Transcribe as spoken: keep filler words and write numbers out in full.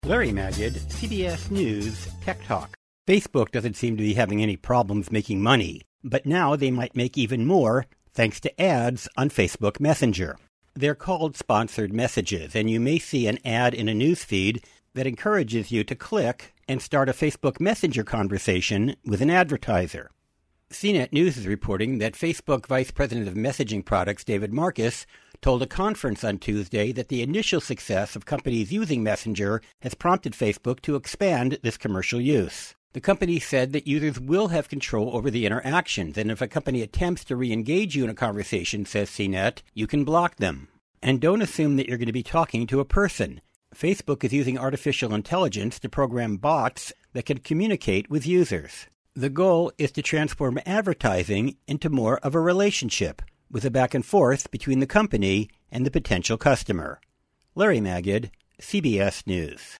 Larry Magid, C B S News Tech Talk. Facebook doesn't seem to be having any problems making money, but now they might make even more thanks to ads on Facebook Messenger. They're called sponsored messages, and you may see an ad in a newsfeed that encourages you to click and start a Facebook Messenger conversation with an advertiser. C net News is reporting that Facebook Vice President of Messaging Products David Marcus told a conference on Tuesday that the initial success of companies using Messenger has prompted Facebook to expand this commercial use. The company said that users will have control over the interactions, and if a company attempts to re-engage you in a conversation, says C net, you can block them. And don't assume that you're going to be talking to a person. Facebook is using artificial intelligence to program bots that can communicate with users. The goal is to transform advertising into more of a relationship, with a back and forth between the company and the potential customer. Larry Magid, C B S News.